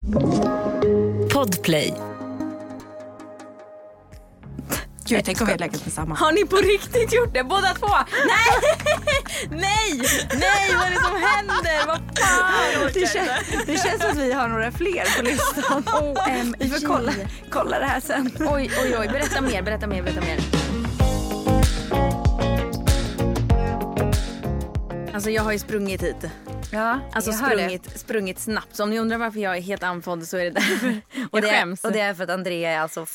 Podplay. Gud, tänk om vi har legat tillsammans. Har ni på riktigt gjort det? Båda två? Nej, vad är det som händer? Vad fan? Det känns som att vi har några fler på listan. Vi får kolla det här sen. Oj, berätta mer. Alltså jag har ju sprungit hit. Ja, alltså sprungit snabbt. Så om ni undrar varför jag är helt andfådd så är det därför. och det är för att Andrea är alltså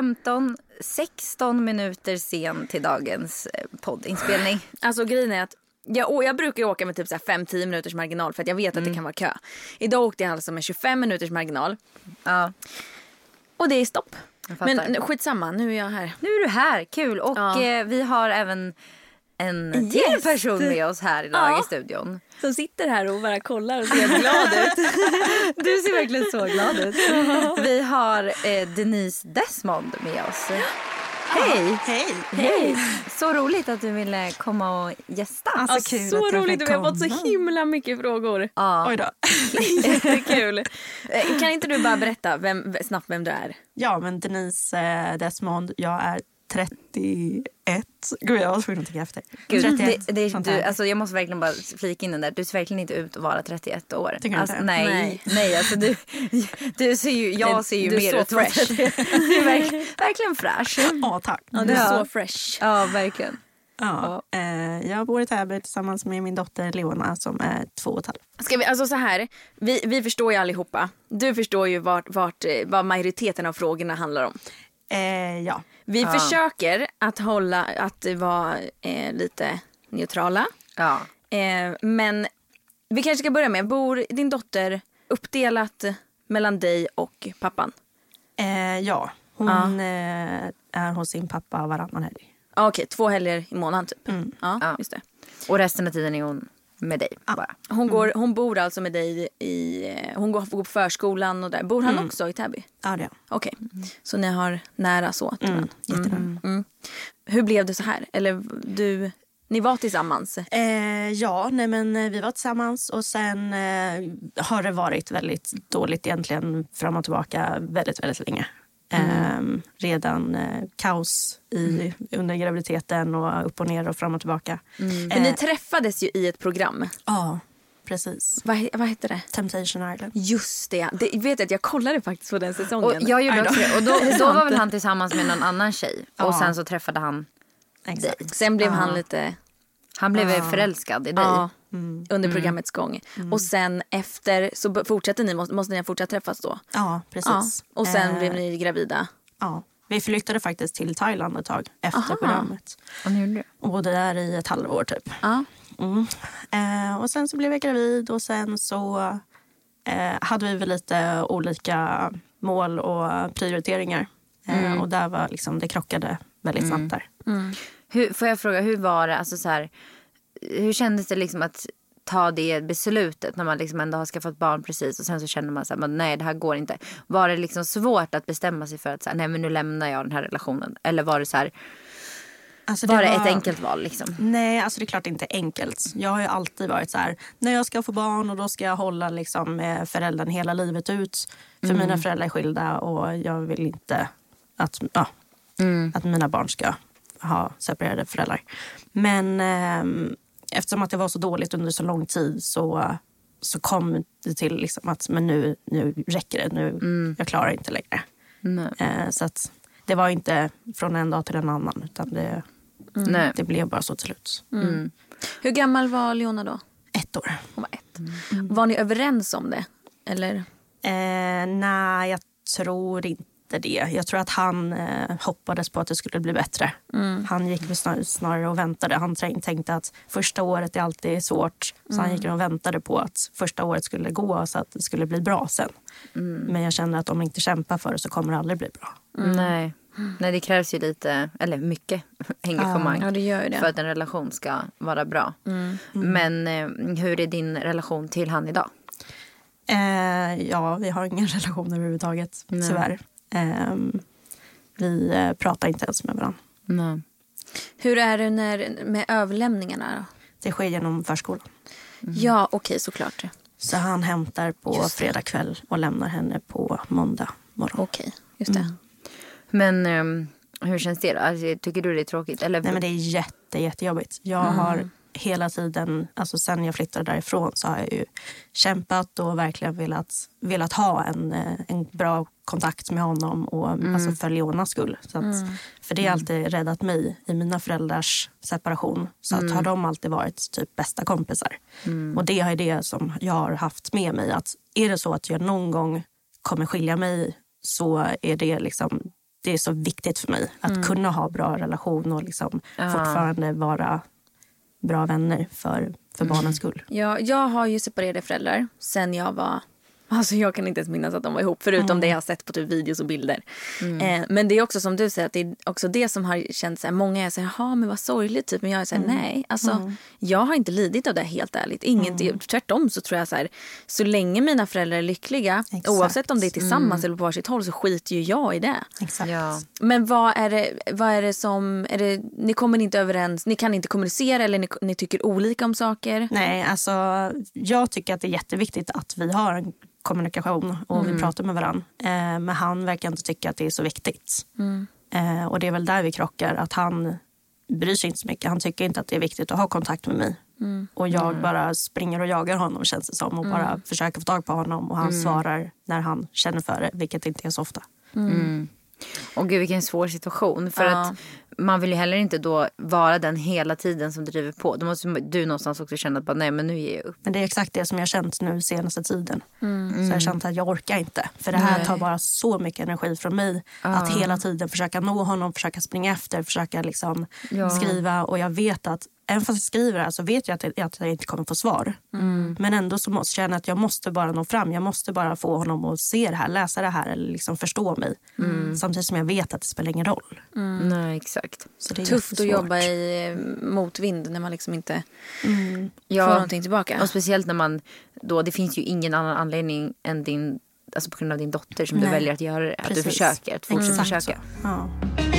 16 minuter sen till dagens poddinspelning. Alltså grejen är att jag brukar åka med typ 5-10 minuters marginal för att jag vet att det kan vara kö. Idag åkte jag alltså med 25 minuters marginal. Ja. Och det är stopp. Men skitsamma, nu är jag här. Nu är du här, kul. Och vi har även en till person med oss här idag i studion. Som sitter här och bara kollar och ser glad ut. Du ser verkligen så glad ut. Vi har Denise Desmond med oss. Hej. Så roligt att du ville komma och gästa. Alltså, kul så roligt, vi har fått så himla mycket frågor. Oj då. Jättekul. Kan inte du bara berätta snabbt vem du är? Ja, men Denise Desmond, jag är 31. Gud, jag var tvungen att tänka efter. Gud, 31. Alltså, jag måste verkligen bara flika in den där. Du ser verkligen inte ut att vara 31 år. Alltså, nej, alltså du ser ju, jag ser ju mer ut fresh. Du är verkligen fräsch. Ja, tack. Ja, du är så fresh. Ja, verkligen. Ja, jag bor i Täby tillsammans med min dotter Leona som är 2,5. Ska vi, alltså så här, vi förstår ju allihopa. Du förstår ju vad majoriteten av frågorna handlar om. Ja. Vi försöker att vara lite neutrala. Ja. Men vi kanske ska börja med, bor din dotter uppdelat mellan dig och pappan? Ja, hon är hos sin pappa varannan helg. Okej, 2 helger i månaden typ. Ja, just det. Och resten av tiden är hon med dig bara. Hon bor alltså med dig hon går på förskolan och där. Bor han också i Täby? Ja, det. Okej. Så ni har nära så. Jättenära. Hur blev det så här? Eller ni var tillsammans? Men vi var tillsammans och sen har det varit väldigt dåligt egentligen fram och tillbaka väldigt, väldigt länge. Redan kaos under graviditeten och upp och ner och fram och tillbaka. För ni träffades ju i ett program. Ja, precis. Vad heter det? Temptation Island. Just det. Vet jag kollade faktiskt på den säsongen. Och jag gjorde också det. Och då var väl han tillsammans med någon annan tjej. Och sen så träffade han dig. Sen blev han lite... Han blev förälskad i dig. Under programmets gång. Och sen efter så fortsätter ni, måste ni fortsätta träffas då? Ja, precis. Och sen blev ni gravida? Ja, vi flyttade faktiskt till Thailand ett tag efter programmet. Och ni gjorde det? Och bodde där i ett halvår typ. Och sen så blev jag gravid och sen så hade vi väl lite olika mål och prioriteringar. Och där var liksom, det krockade väldigt snabbt där. Får jag fråga, hur var det, alltså så här, hur kändes det liksom att ta det beslutet när man liksom ändå har skaffat barn precis och sen så känner man så här, nej det här går inte. Var det liksom svårt att bestämma sig för att så här, nej men nu lämnar jag den här relationen? Eller var det så här, alltså var det ett enkelt val liksom? Nej, alltså det är klart inte enkelt. Jag har ju alltid varit så här, när jag ska få barn och då ska jag hålla liksom med föräldern hela livet ut. För mina föräldrar är skilda och jag vill inte att mina barn ska ha separerade föräldrar. Men eftersom att det var så dåligt under så lång tid så kom det till liksom att men nu räcker det. Jag klarar inte längre. Så att det var inte från en dag till en annan utan det blev bara så till slut. Hur gammal var Leona då? 1 år. Hon var 1. Var ni överens om det? Eller? Nej, jag tror inte det. Jag tror att han hoppades på att det skulle bli bättre. Han gick snarare och väntade. Han tänkte att första året är alltid svårt. Så han gick och väntade på att första året skulle gå så att det skulle bli bra sen. Men jag känner att om man inte kämpar för det så kommer det aldrig bli bra. Nej, det krävs ju lite, eller mycket engagemang. Ja, det gör ju det. För att en relation ska vara bra. Men hur är din relation till han idag? Ja, vi har ingen relation överhuvudtaget, tyvärr. Vi pratar inte ens med varandra. Nej. Hur är det med överlämningarna då? Det sker genom förskolan. Ja, okej, såklart. Så han hämtar på fredag kväll och lämnar henne på måndag morgon. Okej, just det. Men hur känns det då? Alltså, tycker du det är tråkigt? Eller? Nej, men det är jättejobbigt. Jag har hela tiden, alltså sen jag flyttade därifrån så har jag ju kämpat och verkligen velat ha en bra kontakt med honom och alltså för Leonas skull. Så att, för det har alltid räddat mig i mina föräldrars separation. Så att har de alltid varit typ bästa kompisar. Och det är det som jag har haft med mig. Att är det så att jag någon gång kommer skilja mig så är det liksom, det är så viktigt för mig att kunna ha bra relation och liksom fortfarande vara bra vänner för barnens skull. Ja, jag har ju separerade föräldrar sen jag var... Alltså jag kan inte ens minnas att de var ihop förutom det jag har sett på typ videos och bilder. Men det är också som du säger att det är också det som har känts så här, många är så här, ja men vad sorgligt typ, men jag är så här, nej, alltså jag har inte lidit av det helt ärligt. Tvärtom så tror jag så här, så länge mina föräldrar är lyckliga, oavsett om det är tillsammans eller på varsitt håll, så skiter ju jag i det. Exakt. Ja. Men vad är det som, ni kommer inte överens, ni kan inte kommunicera eller ni tycker olika om saker? Nej, alltså jag tycker att det är jätteviktigt att vi har en kommunikation och vi pratar med varandra. Men han verkar inte tycka att det är så viktigt. Och det är väl där vi krockar. Att han bryr sig inte så mycket. Han tycker inte att det är viktigt att ha kontakt med mig. Och jag bara springer och jagar honom, känns det som. Och bara försöker få tag på honom. Och han svarar när han känner för det. Vilket inte är så ofta. Och gud, vilken svår situation. För att man vill ju heller inte då vara den hela tiden som driver på. Då måste du någonstans också känna att bara, nej, men nu ger jag upp. Men det är exakt det som jag har känt nu senaste tiden. Så jag har känt att jag orkar inte. För det här tar bara så mycket energi från mig. Att hela tiden försöka nå honom, försöka springa efter, försöka liksom skriva. Och jag vet att även fast jag skriver här så vet jag att jag inte kommer få svar. Men ändå så måste jag känna att jag måste bara nå fram. Jag måste bara få honom att se det här, läsa det här eller liksom förstå mig. Samtidigt som jag vet att det spelar ingen roll. Nej, exakt. Så det är Tufft att jobba i motvind när man liksom inte får någonting tillbaka. Och speciellt när man då, det finns ju ingen annan anledning än din, alltså på grund av din dotter som du väljer att göra det. Att du försöker, att fortsätta försöka. Ja.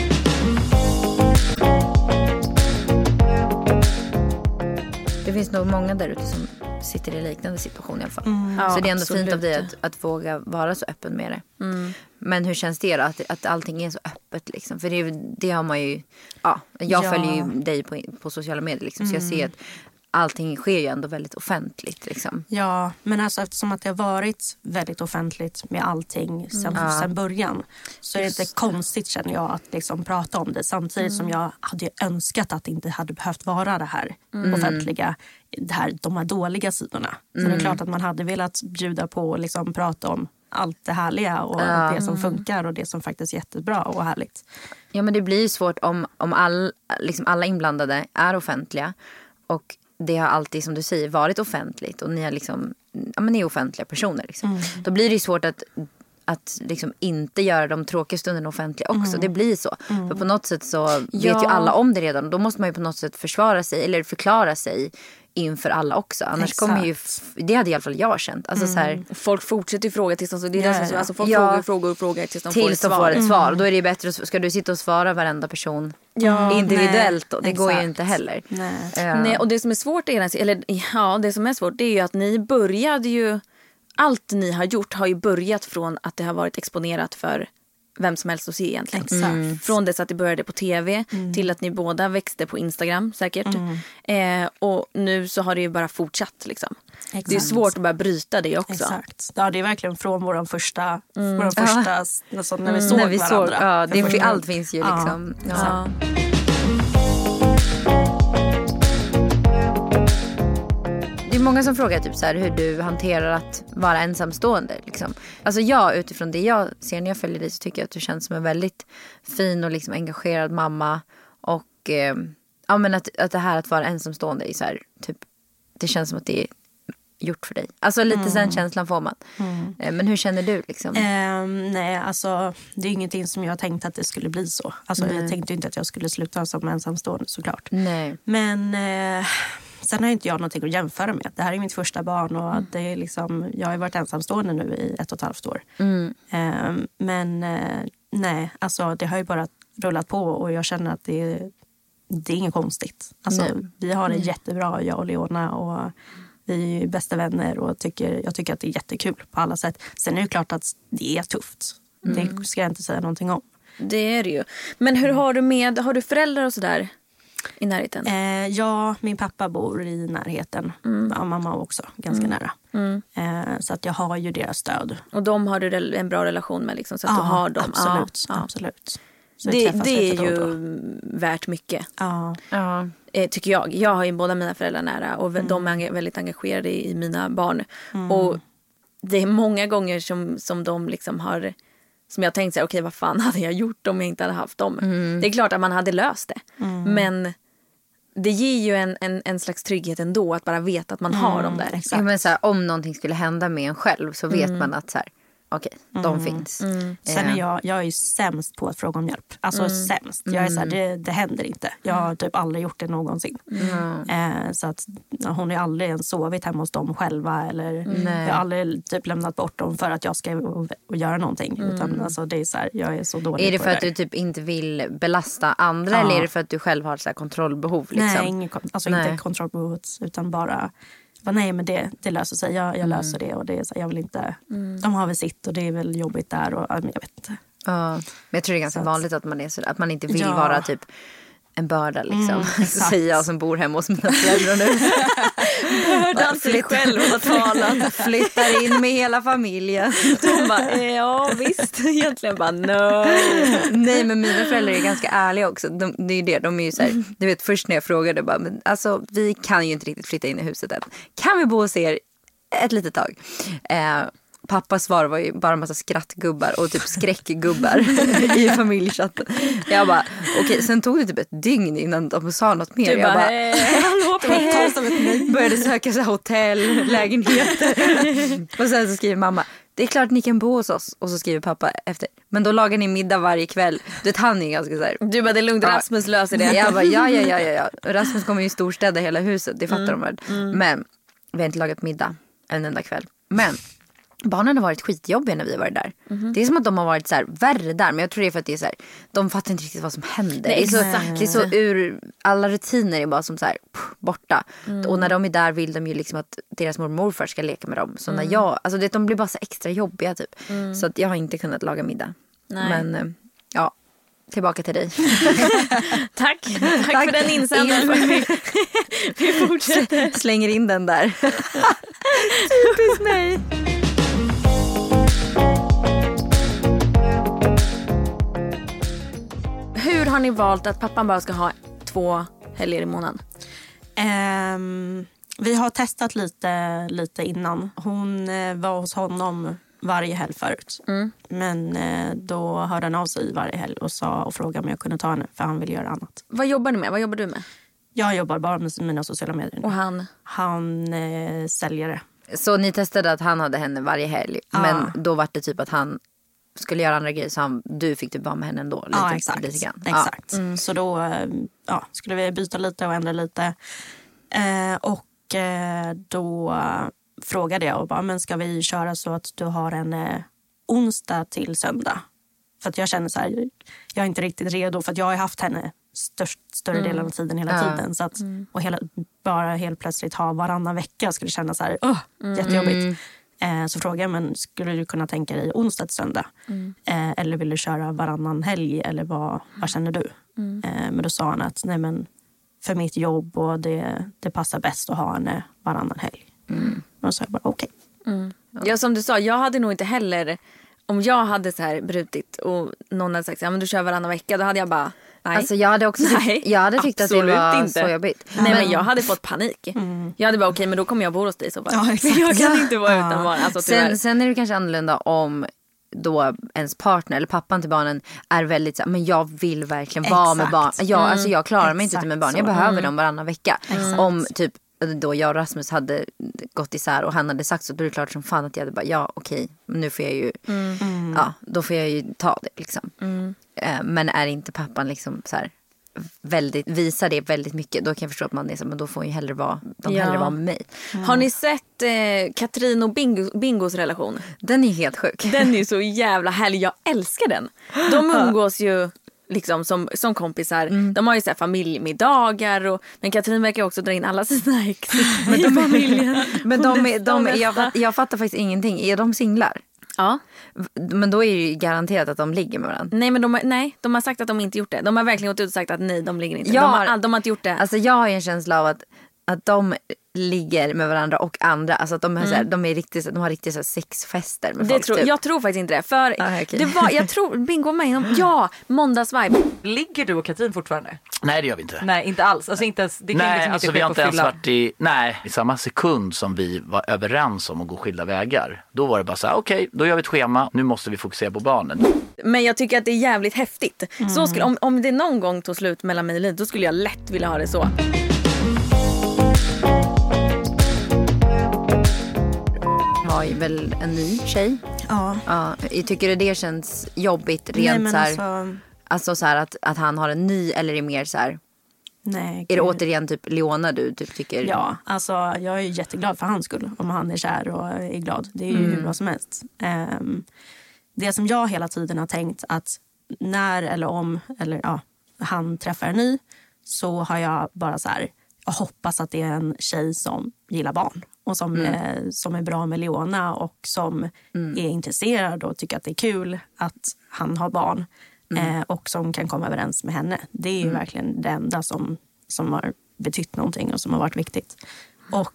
Det finns nog många där ute som sitter i liknande situation i alla fall. Så det är ändå fint av dig att våga vara så öppen med det. Men hur känns det då? Att allting är så öppet liksom? För det har man ju... Ja, jag följer ju dig på sociala medier liksom, så jag ser att allting sker ju ändå väldigt offentligt liksom. Ja, men alltså eftersom att det har varit väldigt offentligt med allting sen början så är det inte konstigt, känner jag, att liksom prata om det. Samtidigt som jag hade önskat att det inte hade behövt vara det här offentliga, de här dåliga sidorna. Så det är klart att man hade velat bjuda på och liksom prata om allt det härliga och det som funkar och det som faktiskt är jättebra och härligt. Ja, men det blir ju svårt om alla inblandade är offentliga och det har alltid, som du säger, varit offentligt och ni har liksom, ni är offentliga personer liksom. Då blir det ju svårt att liksom inte göra de tråkiga stunderna offentliga också. Det blir så. För på något sätt så vet ju alla om det redan. Då måste man ju på något sätt försvara sig eller förklara sig inför alla också. Annars kommer ju... Det hade i alla fall jag känt. Alltså, så här, folk fortsätter ju fråga tills de... Det är alltså, folk frågar tills de får ett svar. Då är det bättre. Ska du sitta och svara varenda person individuellt då? Det går ju inte heller. Nej, och det som är svårt det som är svårt det är ju att ni började ju... Allt ni har gjort har ju börjat från att det har varit exponerat för vem som helst att se egentligen. Från dess att det började på tv till att ni båda växte på Instagram säkert. Och nu så har det ju bara fortsatt liksom. Det är svårt att bara bryta det också. Exakt. Ja, det är verkligen från vår första alltså, när vi såg varandra. Allt finns ju liksom. Ja. Det är många som frågar typ så här, hur du hanterar att vara ensamstående liksom. Alltså utifrån det jag ser när jag följer dig så tycker jag att du känns som en väldigt fin och liksom engagerad mamma och men att det här att vara ensamstående är så här, typ, det känns som att det är gjort för dig. Alltså lite den känslan får man. Men hur känner du liksom? Nej, alltså det är ingenting som jag tänkte att det skulle bli så. Alltså jag tänkte inte att jag skulle sluta som ensamstående såklart. Nej. Men sen har inte jag någonting att jämföra med. Det här är mitt första barn och det är liksom, jag har varit ensamstående nu i 1,5 år. Men nej, alltså det har ju bara rullat på och jag känner att det är inget konstigt. Alltså vi har det jättebra, jag och Leona, och Vi är ju bästa vänner och jag tycker att det är jättekul på alla sätt. Sen är det klart att det är tufft. Det ska jag inte säga någonting om. Det är det ju. Men hur har du föräldrar och sådär i närheten? Ja, min pappa bor i närheten. Ja, mamma också, ganska nära. Så att jag har ju deras stöd. Och de har du en bra relation med liksom, så att du har dem? Absolut. Så det är ju värt mycket. Tycker jag. Jag har ju båda mina föräldrar nära och de är väldigt engagerade i mina barn. Och det är många gånger som de liksom har... Som jag tänkte, okej, vad fan hade jag gjort om jag inte hade haft dem? Det är klart att man hade löst det. Men det ger ju en slags trygghet ändå att bara veta att man har dem där. Ja, men så här, om någonting skulle hända med en själv så vet man att så här, okej, de finns. Sen är jag är ju sämst på att fråga om hjälp. Alltså sämst. Jag är så här, det händer inte. Jag har typ aldrig gjort det någonsin. Så att hon är aldrig ens sovit hemma hos dem själva. Eller jag har aldrig typ lämnat bort dem för att jag ska och göra någonting. Utan alltså, det är så här, jag är så dålig. Är det för att du typ inte vill belasta andra eller är det för att du själv har så här kontrollbehov? Liksom? Nej, inte kontrollbehovet utan bara... Nej, men det löser sig. Jag löser det och det är så, jag vill inte... De har väl sitt och det är väl jobbigt där och jag vet inte. Men jag tror det är ganska vanligt att man är så, att man inte vill vara typ en börda liksom. Så säger jag som bor hemma hos mina föräldrar nu. Bördan till dig själv och talat. Flyttar in med hela familjen. De bara, ja visst. Egentligen bara, no. Nej, men mina föräldrar är ganska ärliga också. Det är ju det, de är ju så här, du vet först när jag frågade bara, men alltså vi kan ju inte riktigt flytta in i huset än. Kan vi bo hos er ett litet tag? Pappas svar var ju bara en massa skrattgubbar och typ skräckgubbar i familjechatten. Jag bara, okej, sen tog det typ ett dygn innan de sa något mer. Du bara, började söka så hotell, lägenheter. Och sen så skriver mamma, det är klart ni kan bo hos oss. Och så skriver pappa efter, men då lagar ni middag varje kväll. Du vet, han är ganska så här. Du bara, det är lugnt, Rasmus löser det. Jag bara, ja. Rasmus kommer ju storstäda hela huset, det fattar de väl. Men vi har inte lagat middag en enda kväll. Men barnen har varit skitjobbiga när vi var där. Det är som att de har varit så här värre där. Men jag tror det är för att det är så här, de fattar inte riktigt vad som händer. Nej, det är så ur alla rutiner är bara som så här borta. Och när de är där vill de ju liksom att deras mormor och morfar ska leka med dem. Så när alltså de blir bara så extra jobbiga typ. Så att jag har inte kunnat laga middag. Nej. Men ja, tillbaka till dig. Tack för den insändaren. Vi fortsätter. Slänger in den där. Typiskt mig. Hur har ni valt att pappan bara ska ha 2 helger i månaden? Vi har testat lite innan. Hon var hos honom varje helg förut. Men då hörde han av sig varje helg och frågade om jag kunde ta henne för han ville göra annat. Vad jobbar ni med? Vad jobbar du med? Jag jobbar bara med mina sociala medier. Och han? Han säljare. Så ni testade att han hade henne varje helg. Men då var det typ att han skulle göra andra grejer så du fick typ vara med henne ändå. Lite, exakt. Lite grann. Exakt. Så då skulle vi byta lite och ändra lite. Då frågade jag och bara, men ska vi köra så att du har en onsdag till söndag? För att jag känner så här, jag är inte riktigt redo för att jag har haft henne större delen av tiden hela tiden. Så att, och bara helt plötsligt ha varannan vecka skulle känna så här, jättejobbigt. Så frågade jag, men skulle du kunna tänka dig onsdag till söndag? Eller vill du köra varannan helg? Eller vad känner du? Men då sa han att nej, men för mitt jobb och det passar bäst att ha henne varannan helg. Och så jag bara okej. Ja, som du sa, jag hade nog inte heller, om jag hade så här brutit och någon hade sagt, ja men du kör varannan vecka, då hade jag bara, nej. Alltså jag hade också jag hade tyckt att det var inte så jobbigt. Nej, men jag hade fått panik. Jag hade bara, okej, men då kommer jag bo hos dig så bara. Ja, exakt. Jag kan inte vara utan barn. Alltså, sen är det kanske annorlunda om då ens partner eller pappan till barnen är väldigt så här, men jag vill verkligen vara med barn. Alltså jag klarar mig inte med barn. Jag behöver dem varannan vecka. Om typ då jag och Rasmus hade gått isär och han hade sagt så, då är det klart som fan att jag hade bara, okej, nu får jag ju då får jag ju ta det liksom. Men är inte pappan liksom så här väldigt, visar det väldigt mycket, då kan jag förstå att man är så, men då får ju hellre vara med mig. Har ni sett Katrin och Bingos relation? Den är helt sjuk. Den är så jävla härlig, jag älskar den. De umgås ju liksom som kompisar. De har ju så här familjemiddagar men Katrin verkar också dra in alla sina ex i familjen. Men jag fattar faktiskt ingenting. Är de singlar? Ja. Men då är det ju garanterat att de ligger med varandra. Nej, de har sagt att de inte gjort det. De har verkligen gått ut och sagt att nej, de ligger inte. De har inte gjort det. Alltså jag har ju en känsla av att de ligger med varandra och andra. Alltså att de har riktigt så här sexfester med folk. Typ. Jag tror faktiskt inte det. För det var, jag tror, Bingo med inom, måndagsvibe. Ligger du och Katrin fortfarande? Nej, det gör vi inte. Nej, inte alls. Alltså inte ens, det kan nej, liksom alltså vi har inte ens varit i samma sekund som vi var överens om att gå skilda vägar. Då var det bara så här, okej, då gör vi ett schema. Nu måste vi fokusera på barnen. Men jag tycker att det är jävligt häftigt. Så om det någon gång tog slut mellan mig och Lin, då skulle jag lätt vilja ha det så. Har ju väl en ny tjej. Ja. Jag tycker det känns jobbigt rent. Nej, så här, alltså så här att han har en ny, eller är det mer så här. Nej, är det återigen typ Leona du typ tycker? Ja, alltså jag är jätteglad för hans skull. Om han är kär och är glad. Det är ju hur bra som helst. Det som jag hela tiden har tänkt att när eller om han träffar en ny, så har jag bara så här, jag hoppas att det är en tjej som gillar barn. Och som är bra med Leona och som är intresserad och tycker att det är kul att han har barn. Och som kan komma överens med henne. Det är ju verkligen det enda som har betytt någonting och som har varit viktigt. Och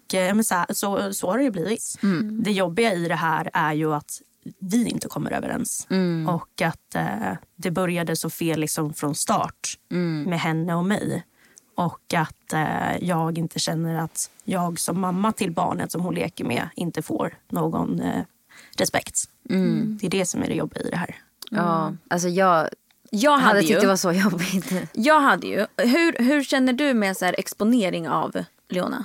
så har det ju blivit. Det jobbiga i det här är ju att vi inte kommer överens. Och att det började så fel liksom från start med henne och mig. Och att jag inte känner att jag som mamma till barnet som hon leker med inte får någon respekt. Det är det som är det jobbiga i det här. Ja, alltså jag hade tyckt det var så jobbigt. Jag hade ju. Hur känner du med så här exponering av Leona?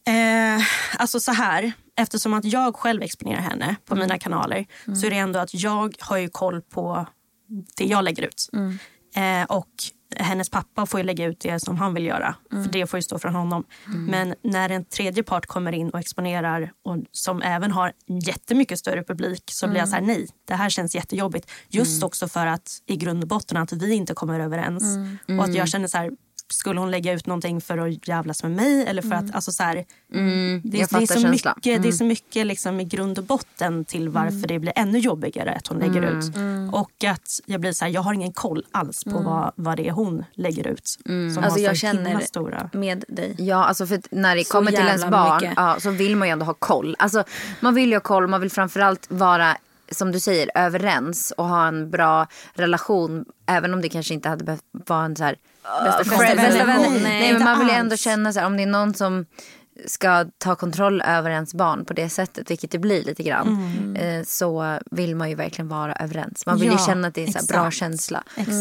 Alltså så här, eftersom att jag själv exponerar henne på mina kanaler, så är det ändå att jag har ju koll på det jag lägger ut. Och hennes pappa får ju lägga ut det som han vill göra. För det får ju stå från honom. Men när en tredje part kommer in och exponerar, och som även har jättemycket större publik, så blir jag så här, nej, det här känns jättejobbigt. Just också för att i grund och botten att vi inte kommer överens. Och att jag känner så här, skulle hon lägga ut någonting för att jävlas med mig? Eller för att, alltså så här, det är så mycket liksom i grund och botten till varför det blir ännu jobbigare att hon lägger ut. Och att jag blir så här, jag har ingen koll alls på vad det är hon lägger ut. Som alltså jag känner med dig. Ja, alltså för när det kommer till ens barn så vill man ju ändå ha koll. Alltså man vill ju ha koll, man vill framförallt vara, som du säger, överens och ha en bra relation, även om det kanske inte hade behövt vara en så här bästa vänner. Nej, men man vill ju ändå känna så här, om det är någon som ska ta kontroll över ens barn på det sättet, vilket det blir lite grann, så vill man ju verkligen vara överens. Man vill ju känna att det är en så här bra känsla.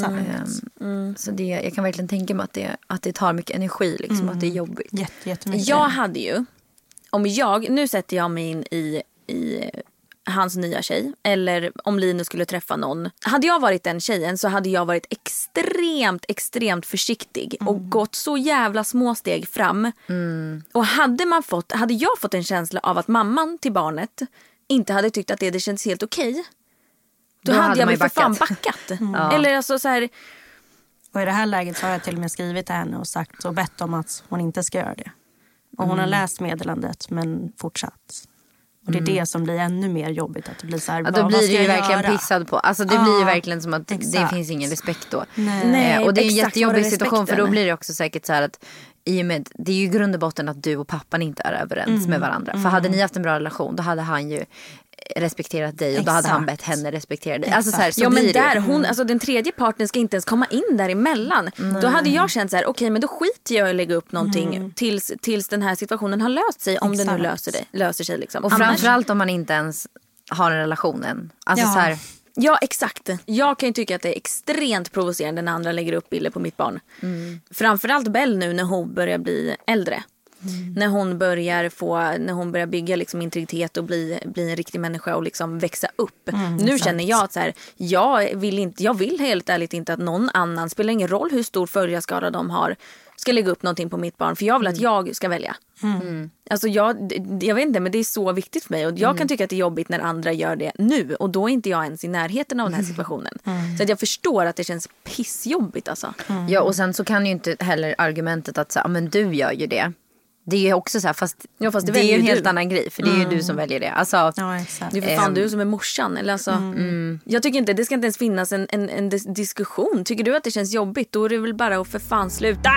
Så det, jag kan verkligen tänka mig att det tar mycket energi liksom, att det är jobbigt. Jättemycket. Jag hade ju, nu sätter jag mig in i hans nya tjej, eller om Linus skulle träffa någon. Hade jag varit den tjejen så hade jag varit extremt försiktig och gått så jävla små steg fram. Och hade jag fått en känsla av att mamman till barnet inte hade tyckt att det känns helt okej, då hade jag väl för fan backat. Eller alltså så här. Och i det här läget så har jag till och med skrivit till henne och sagt och bett om att hon inte ska göra det. Och hon har läst meddelandet men fortsatt. Och det är det som blir ännu mer jobbigt. Att det blir så här, då blir det ju verkligen göra? Pissad på. Alltså det blir ju verkligen som att det finns ingen respekt då. Nej, och det är en jättejobbig situation, för då blir det också säkert så här att i och med, det är ju grund och botten att du och pappan inte är överens med varandra. För hade ni haft en bra relation, då hade han ju respekterat dig och då hade han bett henne respektera dig. Alltså så här, så men där hon, alltså den tredje parten ska inte ens komma in däremellan. Då hade jag känt så här, okej, men då skiter jag i att lägga upp någonting tills den här situationen har löst sig, om det nu löser sig liksom. Och framförallt om man inte ens har en relation än. Alltså så här. Ja, exakt. Jag kan ju tycka att det är extremt provocerande när andra lägger upp bilder på mitt barn. Framförallt Bell nu när hon börjar bli äldre. När hon börjar bygga liksom integritet och bli en riktig människa och liksom växa upp. Nu känner jag att så här, jag vill helt ärligt inte att någon annan, spelar ingen roll hur stor följarskara de har, ska lägga upp någonting på mitt barn. För jag vill att jag ska välja. Alltså jag vet inte, men det är så viktigt för mig. Och jag kan tycka att det är jobbigt när andra gör det nu. Och då är inte jag ens i närheten av den här situationen. Så att jag förstår att det känns pissjobbigt alltså. Ja, och sen så kan ju inte heller argumentet att så, men du gör ju det. Det är ju också så här, fast det är ju en helt annan grej. För det är ju du som väljer det. Alltså, Ja, exakt. Det är för fan du som är morsan. Eller alltså, jag tycker inte, det ska inte ens finnas en diskussion. Tycker du att det känns jobbigt, då är det väl bara att för fan sluta.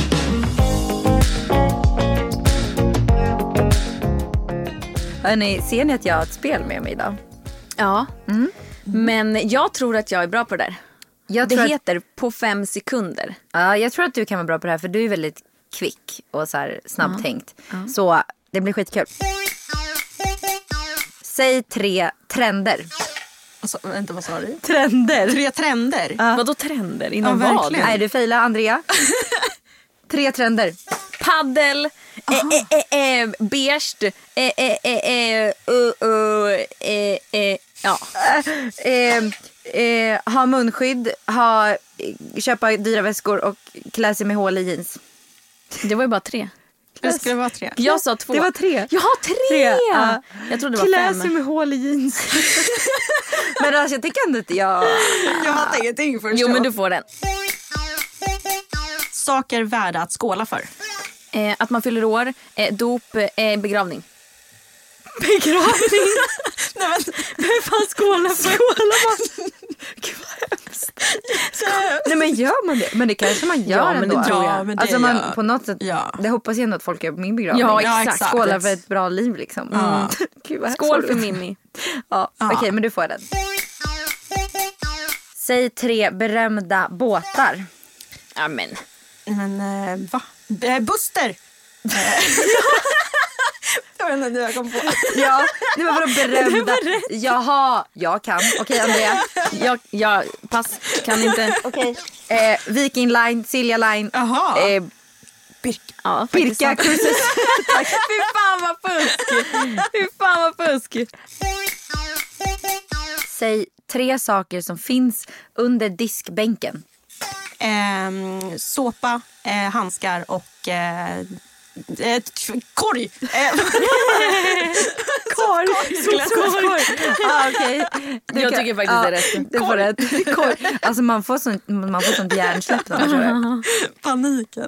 Hörrni, ser ni att jag har ett spel med mig idag? Ja, men jag tror att jag är bra på det där. Det heter på 5 sekunder. Ja, jag tror att du kan vara bra på det här, för du är väldigt kvick och så här snabbtänkt. Så det blir skitkul. Säg 3 trender. Alltså, vänta, vad sa du? Trender. 3 trender? Vadå trender? Inom Ja, vad? verkligen. Nej, du failar, Andrea. 3 trender. Paddel, beige, ja. Ha munskydd, köpa dyra väskor och klä sig med hål i jeans. Det var ju bara 3. Det skulle vara 3. Jag sa 2. Det var 3. Jag har 3! Jag trodde det var 5. Klä sig med hål i jeans. Men alltså, jag tycker ändå inte jag hade ingenting först. Jo, men du får den. Saker värda att skåla för. Att man fyller år, dop, begravning. begravning. Nej, men vem fan skålar för? Gud vad hemskt. Nej, men gör man det? Men det kanske man gör ja, men ändå. det tror jag. Ja, men det alltså man på något sätt, det hoppas jag ändå att folk gör på min begravning. Ja, exakt. Skålar för ett bra liv liksom. Gud, vad skål för Mimmi. Ja, okej, men du får den. Säg 3 berömda båtar. Amen. Men va? Buster! Jag vet inte, jag kom på. Ja, det var berömda. Jaha, jag kan. Okej, Andrea. Jag pass, kan inte. Okej. Viking Line, Silja Line. Jaha. Birka Cruises. Fy fan vad fusk. Fy fan vad fusk. Säg 3 saker som finns under diskbänken. Såpa, handskar och korg. Korg. Okej. Jag tycker faktiskt det är rätt. Du får rätt. Korg. Alltså man får sånt hjärnsläpp när man kör. Paniken.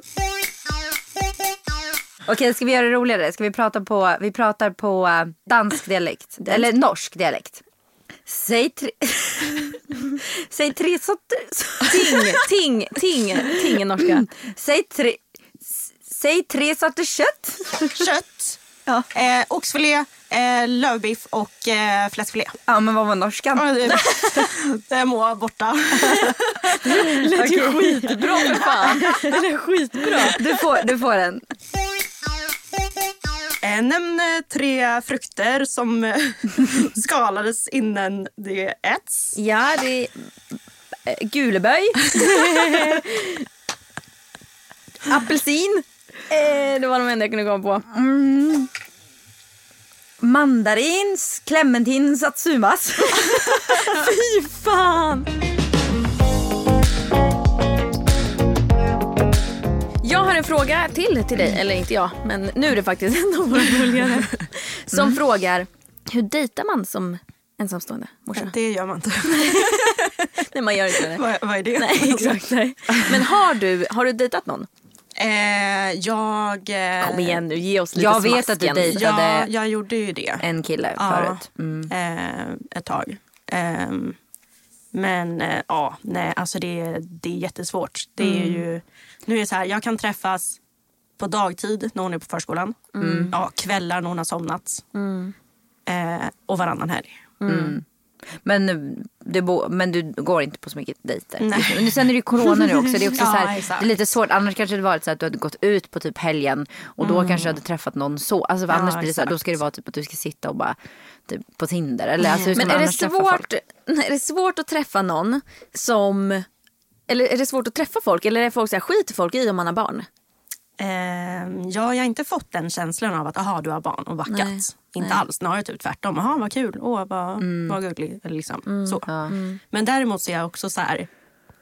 Okej, ska vi göra det roligare? Ska vi pratar på dansk dialekt eller norsk dialekt. Säg 3 sorter. Ting är norska. Säg 3 sorters kött. Kött. Ja. Oxfilé, lövbiff och fläskfilé. Ja, men vad var norskan? Det må borta. Det lät ju skitbra för fan. Det lät skitbra. Du får den. Nämn 3 frukter som skalades innan det äts. Ja, det är guleböj. Apelsin. Det var de enda jag kunde komma på. Mandarins, clementin, satsumas. Fy fan. Jag har en fråga till dig, eller inte jag, men nu är det faktiskt en av våra följare som frågar: hur dejtar man som ensamstående morsa? Det gör man inte. Nej, man gör inte det. Vad är det? Nej, exakt. Nej. Men har du dejtat någon? Kom igen nu, ge oss lite jag vet att du dejtade. Ja, jag gjorde ju det. En kille förut. Ett tag. Men nej, alltså det är jättesvårt. Det är ju, nu är det så här, jag kan träffas på dagtid när hon är på förskolan. Ja, kvällar när hon har somnat. Och varannan helg. Men du går inte på så mycket dejter. Men sen är det ju corona nu också. Det är också så här, det är lite svårt. Annars kanske det varit så att du hade gått ut på typ helgen och då kanske du hade träffat någon så. Alltså annars blir det så här, då ska det vara typ att du ska sitta och bara typ på Tinder eller alltså, men är det svårt att träffa någon som, eller är det svårt att träffa folk, eller är folk så här, skiter folk i om man har barn? Jag har inte fått den känslan av att du har barn och backat. Nej. Inte alls, snarare typ tvärtom. Vad kul, vad gullig liksom. Så. Men däremot så är jag också så här,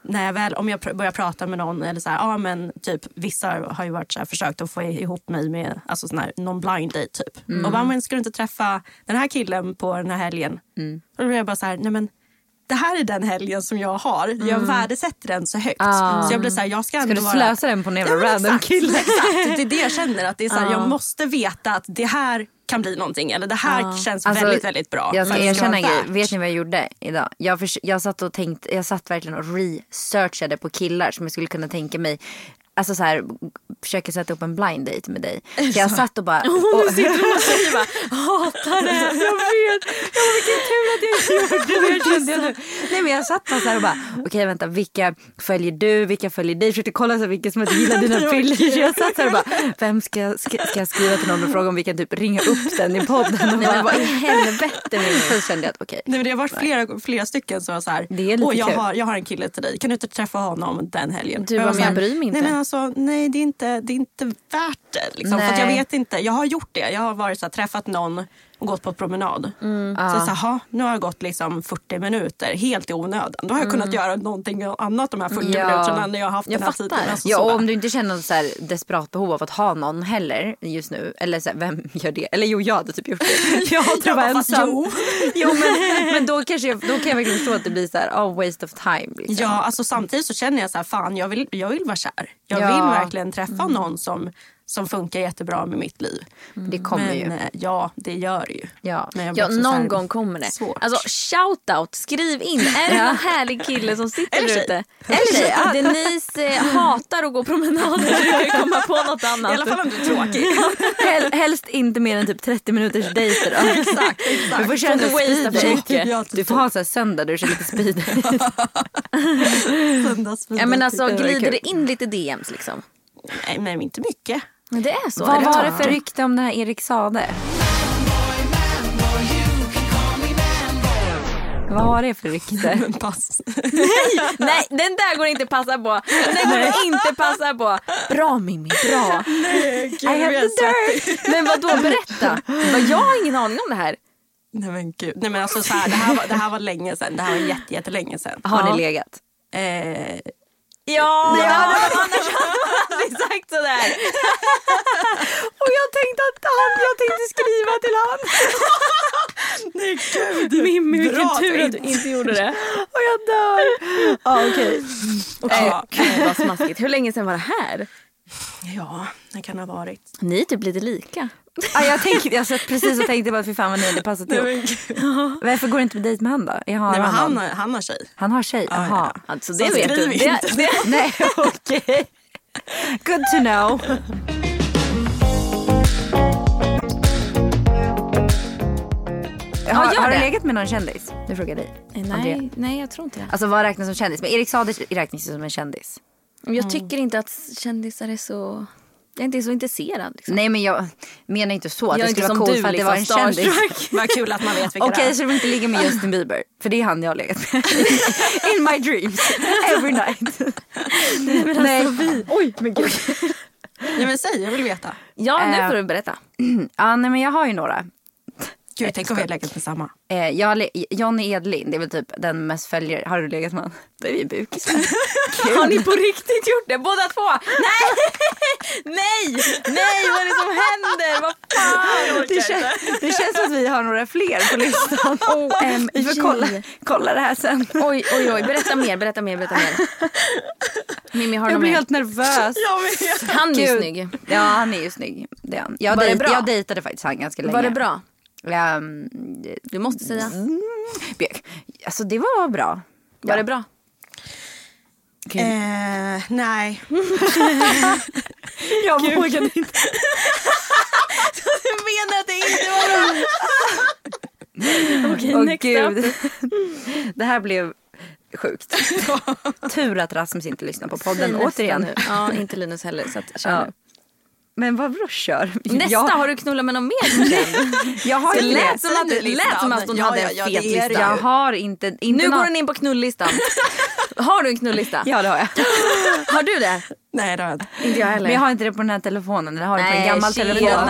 om jag börjar prata med någon eller så här, men typ vissa har ju varit så här, försökt att få ihop mig med alltså sån här non-blind date typ. Och bara, men ska du inte träffa den här killen på den här helgen? Och då blir jag bara så här, nej men det här är den helgen som jag har. Jag värdesätter den så högt. Så jag blir så här, jag ska du slösa den på en jävla random kille? Exakt, det är det jag känner. Att det är så här, jag måste veta att det här kan bli någonting. Eller det här känns väldigt, väldigt bra. Jag ska erkänna en grej. Vet ni vad jag gjorde idag? Jag satt och tänkte, jag satt verkligen och researchade på killar som jag skulle kunna tänka mig. Alltså så här, försöker sätta upp en blind date med dig. Så jag satt och bara... Du sitter och säger bara, hatar det. Jag vet. Vilken tur att jag inte gjorde det. Nej, men jag satt bara så här och bara, okej, vänta, vilka följer du? Vilka följer dig? Jag försökte kolla så här, vilka som inte gillar dina bilder. Så jag satt så här och bara, vem ska jag skriva till någon och fråga om vi kan typ ringa upp den i podden? Och bara, vad i helvete? Så kände jag att okej. Nej, men det har varit flera stycken som var så här, jag har en kille till dig. Kan du inte träffa honom den helgen? Du var med, bryr mig inte. Nej, men alltså, nej, det är inte värt det. Liksom, för att jag vet inte, jag har gjort det. Jag har varit så här, träffat någon och gått på promenad. Så nu har jag gått liksom 40 minuter helt i onödan. Då har jag kunnat göra någonting annat de här 40 minuterna när jag har haft den här tiden. Alltså, ja, och om du inte känner något så här desperat behov av att ha någon heller just nu. Eller så här, vem gör det? Eller jag hade typ gjort det. Jag var ensam. Men då kan jag verkligen förstå att det blir så här, waste of time. Liksom. Ja, alltså samtidigt så känner jag så här, fan, jag vill vara kär. Jag vill verkligen träffa någon som funkar jättebra med mitt liv. Det kommer ju. Ja, det gör det ju. Ja, någon gång kommer det. Svårt. Alltså, shout-out, skriv in. Är det en härlig kille som sitter där ute? Eller Denise hatar att gå promenader. Du kan komma på något annat. I alla fall om du är tråkig. Helst inte mer än typ 30 minuters dejter. Exakt. Du får känna speed. Du får ha så här söndag där du kör lite speed. Ja, men alltså, glider det in lite DMs liksom? Nej, men inte mycket. Men det är så. Vad var det för rykte om det här Erik Sade? Vad var det för rykte? Pass. Nej, den där går inte passa på. Den går inte passa på. Bra, Mimmi, bra. Nej, gud, I have the dirt. Men vad då, berätta. Jag har ingen aning om det här. Nej, men gud. Nej, men alltså, så här, det här var länge sedan. Det här var jättelänge sedan. Har ni legat? Ja, annars hade man aldrig sagt sådär. Och jag tänkte skriva till han. Nej, gud. Mimmi, vilken tur att du inte gjorde det. Och jag dör. Okej. Gud, vad smaskigt. Hur länge sedan var det här? Ja, det kan ha varit. Ni är typ lite lika. Jag satt precis och tänkte bara, fy fan vad ni hade passat ihop. Varför går det inte på dejt med han då? Nej, men han har tjej. Han har tjej, jaha. Ja. Alltså, det vet du. Nej, okej. Good to know. Har du legat med någon kändis? Du frågar dig. Nej, jag tror inte det. Alltså vad räknas som kändis? Men Erik Sade räknas som en kändis. Jag tycker inte att kändisar är så... Jag är inte så intresserad. Liksom. Nej, men jag menar inte så. Att jag det skulle vara coolt för att det var en kändis. Vad kul att man vet vilka Okej, så du vill inte ligga med Justin Bieber? För det är han jag har legat med. In my dreams. Every night. Nej, alltså, oj, men gud. Ja, men säg, jag vill veta. Ja, nu får du berätta. Ja, nej, men jag har ju några. Gud, tänk om vi har legat med samma. Johnny Edlin, det är väl typ den mest följare. Har du legat med han? Det är ju bukis. Har ni på riktigt gjort det? Båda två? Nej, vad är det som händer? Vad fan? Det känns som att vi har några fler på listan. Vi får kolla det här sen. Oj, berätta mer. Mimmi, har jag blir mer? helt nervös. Han är ju snygg. Ja, han är ju snygg. Det är han. Jag dejtade faktiskt han ganska länge. Var det bra? Du måste säga. Alltså det var bra. Var det bra? Nej. Jag vågade inte. Så du menar att det inte var bra? Okej, next up. Det här blev sjukt. Tur att Rasmus inte lyssnar på podden återigen. Ja, inte Linus heller. Så att, kör nu. Men vad bra, kör. Nästa, har du knullat med någon mer? Jag har det lät som att hon hade en fet lista. Jag har inte nu går hon in på knullistan. Har du en knullista? Ja, det har jag. Har du det? Nej, det har jag inte. Inte jag heller. Men jag har inte det på den här telefonen. Jag har det på en gammal telefon.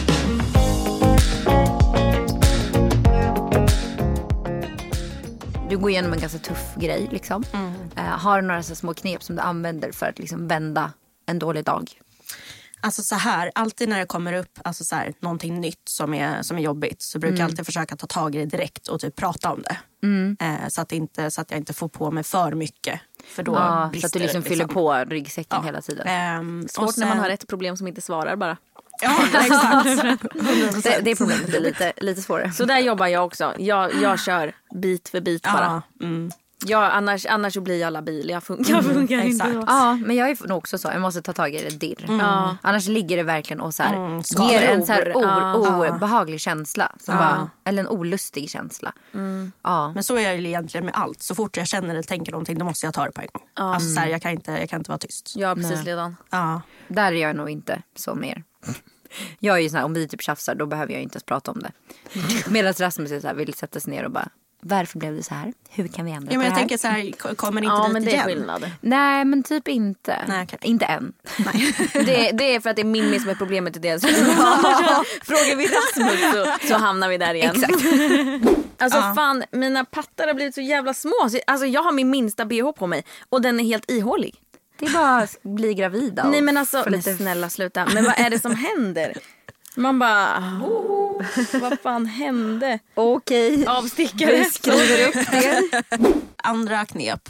Du du går igenom en ganska tuff grej liksom. Har du några så små knep som du använder för att liksom vända en dålig dag? Alltså så här, alltid när det kommer upp alltså så här, någonting nytt som är jobbigt så brukar jag alltid försöka ta tag i det direkt och typ prata om det. Så att jag inte får på mig för mycket. För då så att du liksom fyller på ryggsäcken hela tiden. Svårt när man har ett problem som inte svarar bara. Ja, exakt. Det problemet är lite svårare. Så där jobbar jag också. Jag kör bit för bit bara. Annars så blir jag labil. Jag funkar inte så. Ja, men jag är nog också så. Jag måste ta tag i det dirr. Annars ligger det verkligen och så här, ger en så här obehaglig känsla. Bara, eller en olustig känsla. Men så är jag egentligen med allt. Så fort jag känner eller tänker någonting, då måste jag ta det på en gång. Alltså så här, jag kan inte vara tyst. Jag är precis redan. Där är jag nog inte så mer. Jag är ju sån här, om vi typ tjafsar, då behöver jag inte ens prata om det. Medan Rasmus är så här, vill sätta sig ner och bara, varför blev det så här? Hur kan vi ändra på det här? Jag tänker så här, kommer inte dit men det är igen? skillnad. Nej, men typ inte. Nej, okay. Inte än. Nej. Det är för att det är Mimmi som är problemet i det. Frågar vi Rasmus så hamnar vi där igen. Exakt. Alltså fan, mina pattar har blivit så jävla små. Alltså jag har min minsta bh på mig och den är helt ihålig. Det är bara att bli gravid. Nej men alltså, snälla sluta. Men vad är det som händer? Man bara, vad fan hände? Okej. Avstickare. Skriver upp det. Andra knep.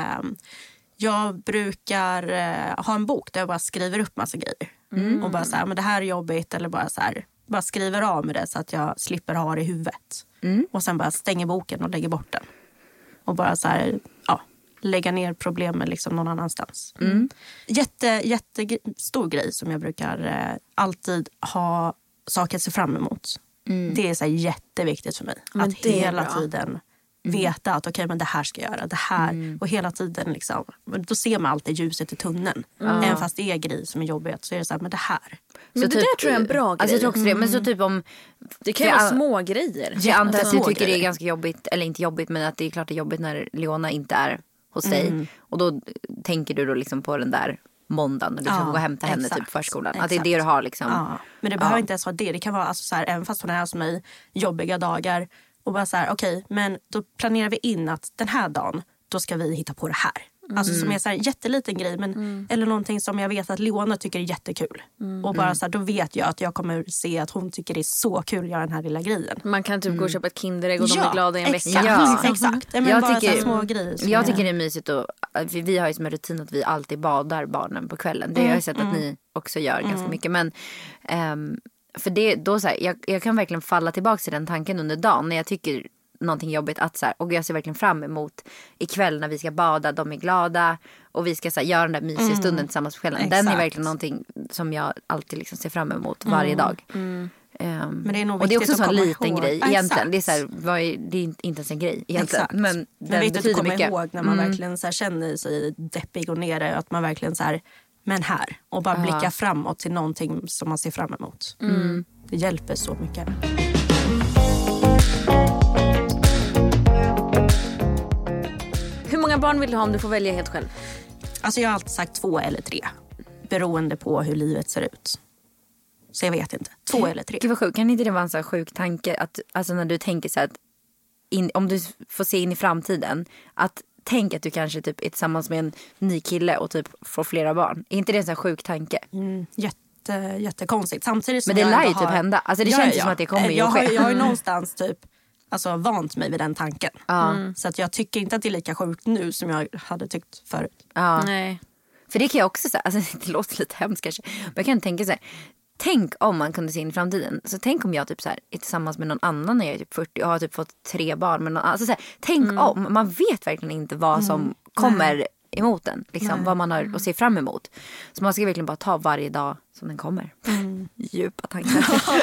Jag brukar ha en bok där jag bara skriver upp massa grejer. Och bara så här, men det här är jobbigt. Eller bara så här, bara skriver av med det så att jag slipper ha det i huvudet. Och sen bara stänger boken och lägger bort den. Och bara så här, lägga ner problemen liksom någon annanstans. Jättestor grej som jag brukar alltid ha saker att se fram emot. Det är så här jätteviktigt för mig. Men att hela tiden veta att okej, men det här ska jag göra. Det här. Och hela tiden liksom. Då ser man alltid ljuset i tunneln. Även fast det är grej som är jobbigt så är det så här, men det här. Men så det typ, där tror jag är en bra grej. Alltså jag tror också det. Men så typ om... Det kan ju vara små grejer. Jag antar att du tycker det är ganska jobbigt. Eller inte jobbigt, men att det är klart det är jobbigt när Leona inte är hos dig. Och då tänker du då liksom på den där måndagen när du ska gå och hämta henne typ förskolan. Att det är det du har liksom. Men det behöver inte ens vara det. Det kan vara alltså så här, även fast hon är hos mig jobbiga dagar. Och bara så här, okej, men då planerar vi in att den här dagen, då ska vi hitta på det här. Alltså som är så här jätteliten grej, men eller någonting som jag vet att Leona tycker är jättekul. Och bara så här, då vet jag att jag kommer se att hon tycker det är så kul att göra den här lilla grejen. Man kan typ gå och köpa ett Kinderägg och de är glada i en vecka. Ja, exakt. Men jag bara tycker, så små grejer. Jag tycker det är mysigt och vi har ju som en rutin att vi alltid badar barnen på kvällen. Det har jag sett att ni också gör ganska mycket. Men för det då så här, jag kan verkligen falla tillbaka till den tanken under dagen när jag tycker någonting jobbigt att så här, och jag ser verkligen fram emot ikväll när vi ska bada, de är glada och vi ska så här, göra den där mysiga stunden tillsammans på kvällen. Den är verkligen någonting som jag alltid liksom ser fram emot varje dag. Men det är nog och det är också att så en komma liten ihåg. grej egentligen. Det är, så här, det är inte ens en grej egentligen. Men den viktigt betyder att komma mycket. ihåg när man verkligen så här, känner sig deppig och nere. Att man verkligen så här, men här. Och bara blicka framåt till någonting som man ser fram emot. Det hjälper så mycket. Hur många barn vill du ha om du får välja helt själv? Alltså jag har alltid sagt 2 eller 3. Beroende på hur livet ser ut. Så jag vet inte. 2 eller 3. Gud vad sjukt. Kan inte det vara en så här sjuk tanke att, alltså när du tänker så här att om du får se in i framtiden att tänk att du kanske typ är tillsammans med en ny kille och typ får flera barn. Är inte det en sån här sjuk tanke? Jättekonstigt. Samtidigt som men det lär ju typ hända. Alltså det känns som att det kommer ju att ske. Jag har ju någonstans typ alltså, vant mig vid den tanken. Så att jag tycker inte att det är lika sjukt nu som jag hade tyckt förut. Nej. För det kan jag också säga, alltså det låter lite hemskt kanske. Men jag kan tänka så här, tänk om man kunde se in i framtiden. Så tänk om jag typ så här, är tillsammans med någon annan när jag är typ 40 och har typ fått 3 barn med någon annan. Alltså så här, tänk om, man vet verkligen inte vad som kommer emot en. Liksom, vad man har att se fram emot. Så man ska verkligen bara ta varje dag som den kommer. Djupa tankar.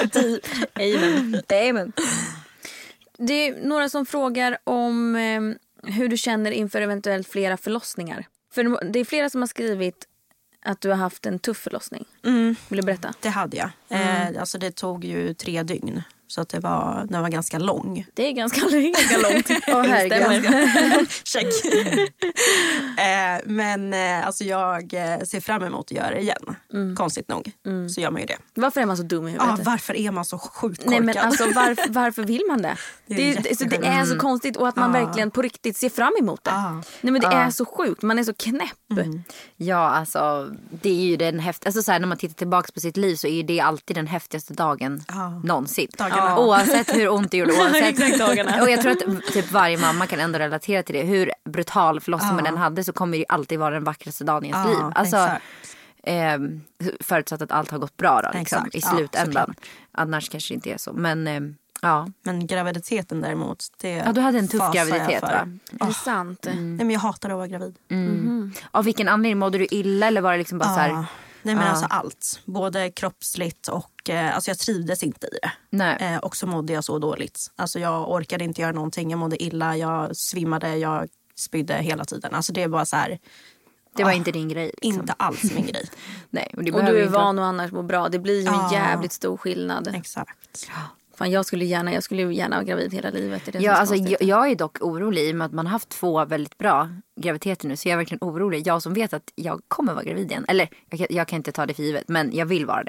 Amen. Det är några som frågar om hur du känner inför eventuellt flera förlossningar. För det är flera som har skrivit att du har haft en tuff förlossning. Vill du berätta? Det hade jag. Alltså det tog ju 3 dygn. Så att den var ganska lång. Det är ganska långt. Check. Men alltså jag ser fram emot att göra det igen. Konstigt nog. Så gör man ju det. Varför är man så dum i huvudet? Varför är man så sjukt korkad? Nej, men alltså, varför vill man det? Det är så konstigt. Och att man verkligen på riktigt ser fram emot det. Nej, men det är så sjukt. Man är så knäpp. Ja, alltså det är ju den häftigaste. Alltså så här, när man tittar tillbaka på sitt liv så är det alltid den häftigaste dagen någonsin. Oavsett hur ont det gjorde. Och jag tror att typ varje mamma kan ändå relatera till det. Hur brutal förlossning man den hade så kommer det ju alltid vara den vackraste dagen i ens liv. Alltså, förutsatt att allt har gått bra då, liksom, i slutändan. Annars kanske det inte är så. Men men graviditeten däremot, du hade en tuff graviditet, va? Är det sant? Nej, men jag hatar att vara gravid. Av vilken anledning? Mådde du illa eller var det liksom bara så här? Nej, men alltså allt. Både kroppsligt och alltså jag trivdes inte i det. Nej. Och så mådde jag så dåligt. Alltså jag orkade inte göra någonting. Jag mådde illa, jag svimmade, jag spydde hela tiden. Alltså det var så här. Det var inte din grej. Liksom. Inte alls min grej. Nej, och du är van och annars må bra. Det blir ju en jävligt stor skillnad. Exakt. Fan, jag skulle gärna vara gravid hela livet. Ja, alltså, jag är dock orolig med att man har haft 2 väldigt bra graviditeter nu. Så jag är verkligen orolig. Jag som vet att jag kommer vara gravid igen. Eller jag kan inte ta det för givet, men jag vill vara det.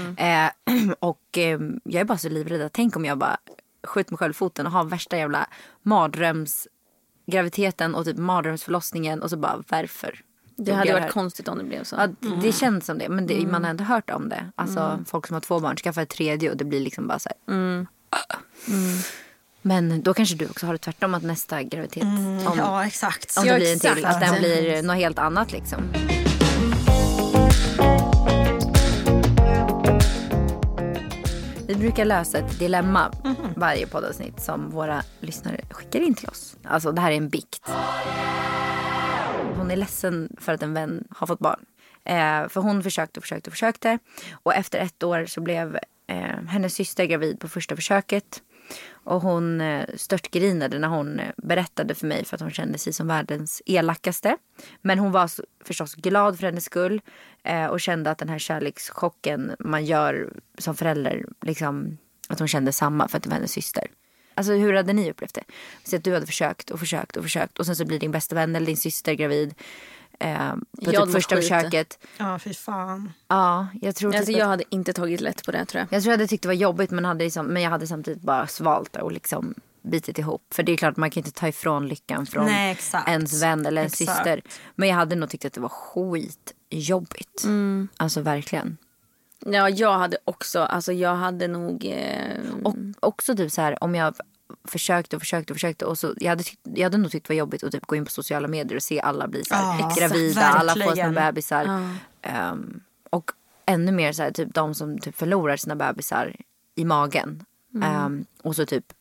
Jag är bara så livrädd. Tänk om jag bara skjuter mig själv i foten och har värsta jävla mardrömsgraviditeten och typ mardrömsförlossningen. Och så bara, varför? Det hade varit konstigt om det blev så. Ja, det känns som det. Men man har ändå hört om det. Alltså folk som har 2 barn skaffar ett 3:e och det blir liksom bara så här. Men då kanske du också har det tvärtom att nästa graviditet. Ja, exakt. Om det blir en till. Att den blir något helt annat liksom. Vi brukar lösa ett dilemma varje poddavsnitt som våra lyssnare skickar in till oss. Alltså det här är en bikt. Hon är ledsen för att en vän har fått barn. För hon försökte. Och efter 1 år så blev hennes syster gravid på första försöket. Och hon störtgrinade när hon berättade för mig för att hon kände sig som världens elakaste. Men hon var förstås glad för hennes skull. Och kände att den här kärlekschocken man gör som förälder, liksom, att hon kände samma för att det var hennes syster. Alltså hur hade ni upplevt det? Så att du hade försökt. Och sen så blir din bästa vän eller din syster gravid. På typ första försöket. Ja, fy fan. Ja, jag tror alltså, jag hade inte tagit lätt på det, tror jag. Jag tror jag hade tyckt det var jobbigt, men jag hade samtidigt bara svalt och liksom bitit ihop. För det är klart, man kan inte ta ifrån lyckan från ens vän eller en syster. Men jag hade nog tyckt att det var skitjobbigt. Alltså verkligen. Ja, jag hade också, alltså jag hade nog... Och också typ så här, om jag försökte och så jag hade nog tyckt det var jobbigt att typ gå in på sociala medier och se alla bli så här gravida, alla får sina bebisar. Och ännu mer så här, typ de som typ förlorar sina bebisar i magen. Och så typ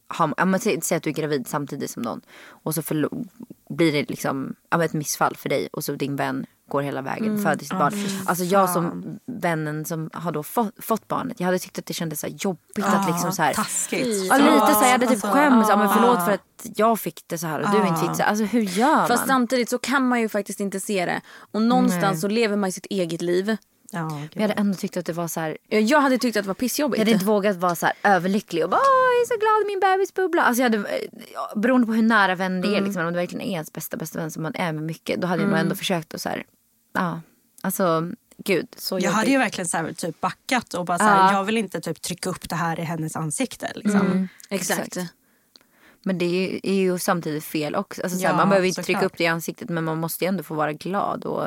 säg att du är gravid samtidigt som någon och så blir det liksom ett missfall för dig och så din vän går hela vägen, föder sitt barn. Alltså jag som vännen som har då fått barnet, jag hade tyckt att det kändes så här jobbigt att liksom så här taskigt. Ja, lite så här, jag hade typ skämts, men förlåt för att jag fick det så här och du inte fick det så här. Alltså hur gör man? Fast samtidigt så kan man ju faktiskt inte se det. Och någonstans så lever man sitt eget liv. Jag hade ändå tyckt att det var så här. Jag hade tyckt att det var pissjobbigt. Jag hade inte vågat vara så här överlycklig och bara, jag är så glad min bebis bubbla. Alltså jag hade, beroende på hur nära vän det är liksom, om det verkligen är ens bästa vän som man är med mycket, då hade jag nog ändå försökt att så här, alltså gud, så jag hade ju verkligen så här, typ backat och bara så här, jag vill inte typ trycka upp det här i hennes ansikte liksom. Exakt. Men det är ju samtidigt fel också. Alltså, så här, man behöver inte trycka upp det i ansiktet, men man måste ju ändå få vara glad och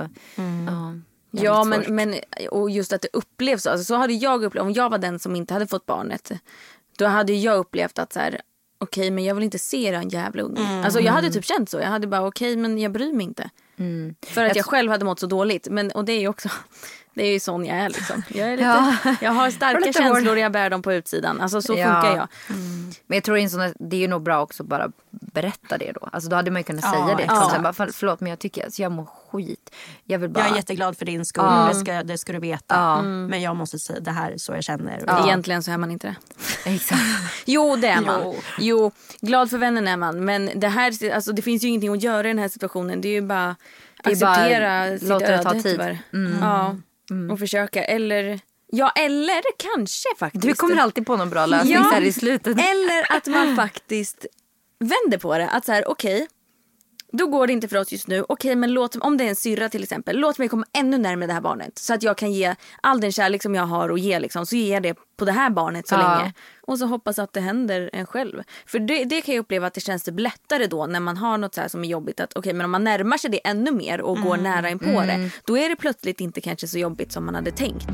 ja, men och just att det upplevs så. Alltså, så hade jag upplevt, om jag var den som inte hade fått barnet, då hade jag upplevt att så här, okej, men jag vill inte se en jävla unge. Alltså jag hade typ känt så. Jag hade bara, okej, men jag bryr mig inte. För att jag själv hade mått så dåligt. Men, och det är ju också, det är ju sån jag är liksom. Jag är lite, jag har starka känslor, jag bär dem på utsidan. Alltså så funkar jag. Men jag tror det är ju nog bra också att bara berätta det då. Alltså då hade man ju kunnat säga det. Sen bara, förlåt, men jag tycker alltså, jag mår skit. Jag är jätteglad för din skull. Det ska du veta. Men jag måste säga det här så jag känner. Egentligen så är man inte det. Exakt. Jo, det är man. Jo, glad för vännen är man. Men det här, alltså, det finns ju ingenting att göra i den här situationen. Det är ju bara acceptera sitt öde. Ta tid. Och försöka. Eller kanske faktiskt. Du kommer alltid på någon bra lösning här i slutet. Eller att man faktiskt vänder på det. Att så här, okej, då går det inte för oss just nu. Okej, men om det är en syrra till exempel, låt mig komma ännu närmare det här barnet. Så att jag kan ge all den kärlek som jag har att ge liksom, så ger jag det på det här barnet så länge. Och så hoppas att det händer en själv. För det kan jag uppleva att det känns typ lättare då när man har något så här som är jobbigt. Att okej, men om man närmar sig det ännu mer och går nära in på det, då är det plötsligt inte kanske så jobbigt som man hade tänkt.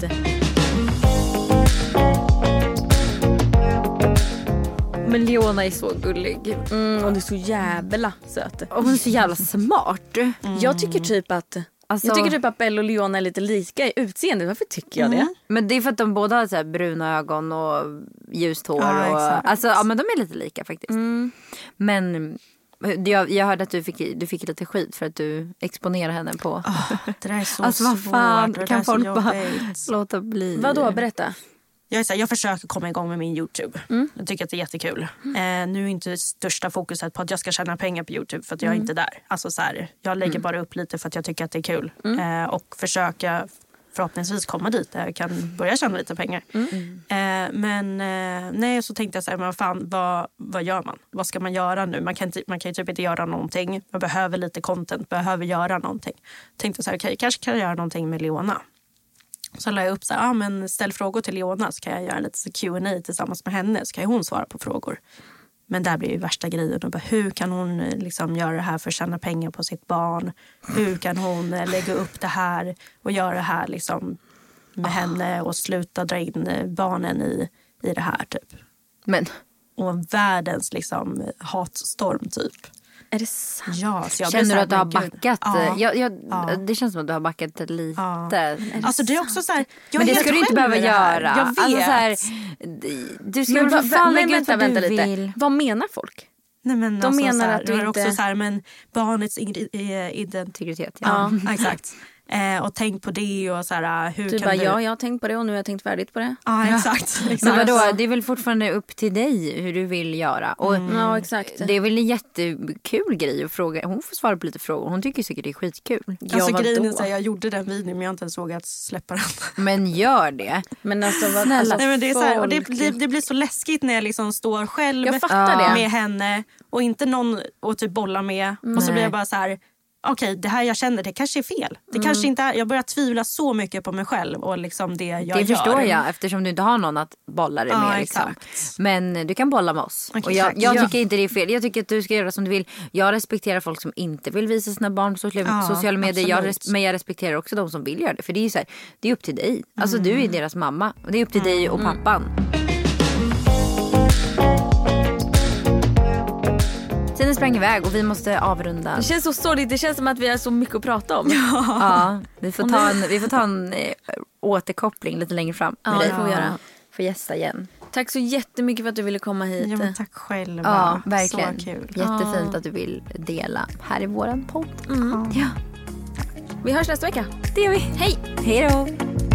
Men Leona är så gullig. Och det är så jävla söt. Och hon är så jävla smart. Jag tycker typ att Belle och Leona är lite lika i utseende. Varför tycker jag det? Men det är för att de båda har så här bruna ögon och ljust hår. Men de är lite lika faktiskt. Men jag hörde att du fick lite skit för att du exponerade henne på... det där är så alltså vad fan, svårt. kan folk bara låta bli? Vadå, berätta. Jag försöker komma igång med min YouTube. Jag tycker att det är jättekul. Nu är inte största fokuset på att jag ska tjäna pengar på YouTube. För att jag är inte där. Alltså så här, jag lägger bara upp lite för att jag tycker att det är kul. Och försöka förhoppningsvis komma dit där jag kan börja tjäna lite pengar. Men så tänkte jag så här, men fan, vad gör man? Vad ska man göra nu? Man kan ju typ inte göra någonting. Man behöver lite content, behöver göra någonting. Tänkte så här, okej, kanske kan jag göra någonting med Leona. Så la jag upp så här, men ställ frågor till Leona så kan jag göra lite så Q&A tillsammans med henne. Så kan hon svara på frågor. Men där blir ju värsta grejen. Och bara, hur kan hon liksom göra det här för att tjäna pengar på sitt barn? Hur kan hon lägga upp det här och göra det här liksom med henne och sluta dra in barnen i det här typ. Men. Och världens liksom hatstorm typ. Är det sant? Ja, så känner du att du har backat? Det känns som att du har backat lite. Alltså det är också så här, men det ska du inte behöva göra. Jag vet. Alltså, så här, du ska väl fan lägga ut vad du vill. Vad menar folk? Nej, men de alltså, menar här, att du inte... också så här, men barnets integritet. Ja, exakt. Och tänk på det och så här, hur du kan bara, du... jag har tänkt på det och nu har jag tänkt färdigt på det. Ja, exakt. Men vadå, det är väl fortfarande upp till dig hur du vill göra. Och ja, exakt. Det är väl en jättekul grej att fråga. Hon får svara på lite frågor. Hon tycker säkert det är skitkul. Alltså grejen är så här, jag gjorde den videon men jag har inte ens vågat släppa den. Men gör det. Men alltså, snälla. Nej, men det är så här, och det blir så läskigt när jag liksom står själv med henne och inte någon att typ bolla med. Och så blir jag bara så här, okej, det här jag känner, det kanske är fel. Det kanske inte är, jag börjar tvivla så mycket på mig själv och liksom det jag gör. Det förstår jag, eftersom du inte har någon att bolla det med. Liksom. Men du kan bolla med oss. Och jag tycker inte det är fel. Jag tycker att du ska göra som du vill. Jag respekterar folk som inte vill visa sina barn på sociala medier. Men jag respekterar också de som vill göra det. För det är ju så här, det är upp till dig. Alltså du är deras mamma. Och det är upp till dig och pappan. Tiden sprang iväg och vi måste avrunda. Det känns så sorgligt. Det känns som att vi har så mycket att prata om. Ja, vi får ta en återkoppling lite längre fram. Ja, det får vi göra. Får gästa igen. Tack så jättemycket för att du ville komma hit. Ja, men tack själv. Ja, verkligen. Så kul. Jättefint att du vill dela här i våran podd. Ja. Vi hörs nästa vecka. Det gör vi. Hej! Hej då!